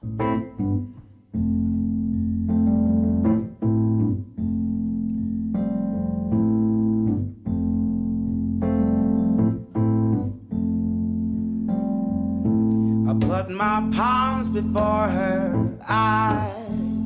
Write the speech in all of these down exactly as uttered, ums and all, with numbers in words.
I put my palms before her eyes,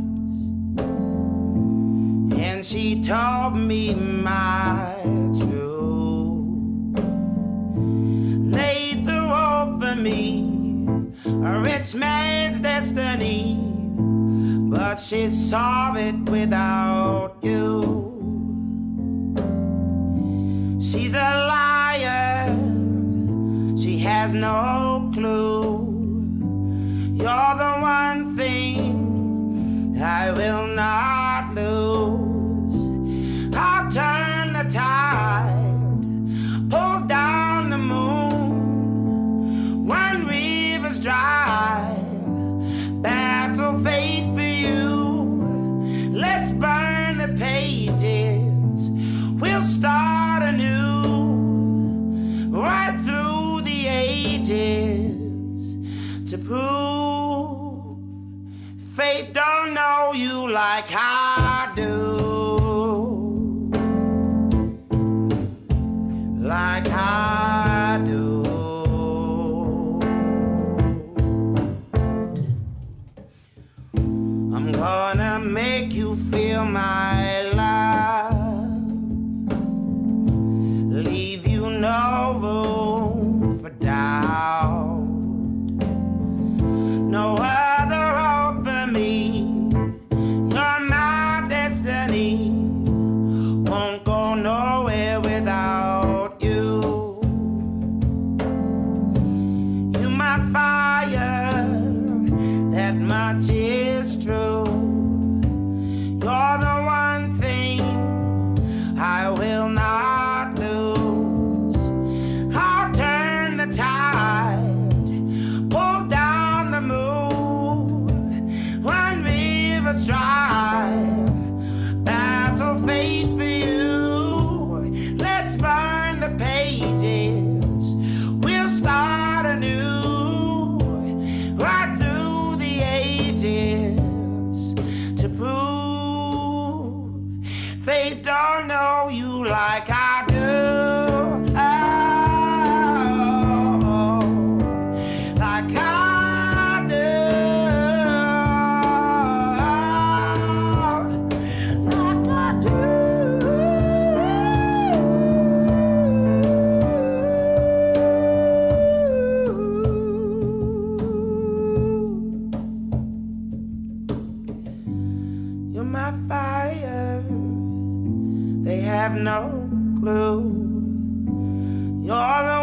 and she told me my truth. Laid through over me a rich man's destiny, but she saw it without you. She's a liar, she has no clue. You're the one thing I will not lose. I'll turn the tide, pull down the moon. When rivers dry, battle fate for you. Let's burn the pages, we'll start anew, right through the ages, to prove fate don't know you like I do, like I do. I'm gonna make you feel my love, leave you no room for doubt. No other hope for me, you're my destiny. Won't go nowhere without you. You're my fire, that much is true. You're the one thing I will not lose. I'll turn the tide, pull down the moon. When rivers dry, battle fate for you. Let's burn the pages, we'll start anew, right through the ages, to prove fate don't know you like I do. Oh, like I do, like I do. You're my fire, they have no clue. You're the